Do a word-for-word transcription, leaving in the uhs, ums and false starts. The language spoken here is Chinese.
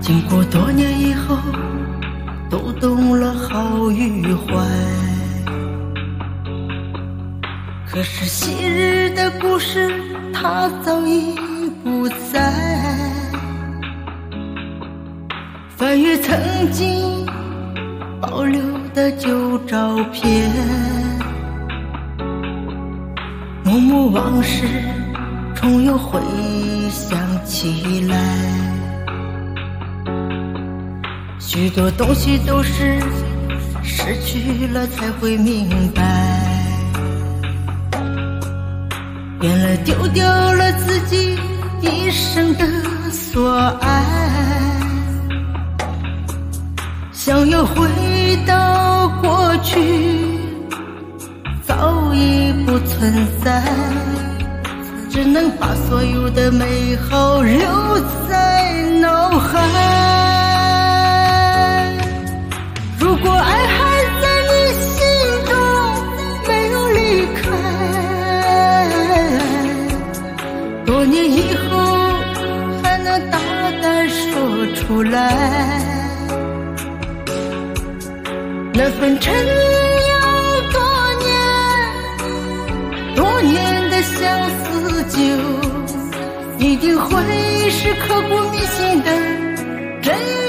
经过多年以后，都懂了好与坏。可是昔日的故事，它早已不在。翻阅曾经保留的旧照片，幕幕往事重又回想起来。许多东西都是失去了才会明白，原来丢掉了自己一生的所爱。想要回到过去，早已不存在，只能把所有的美好留在脑海。如果爱还在你心中没有离开，多年以后还能大胆说出来，那份陈酿多年多年的相思酒，一定会是刻骨铭心的真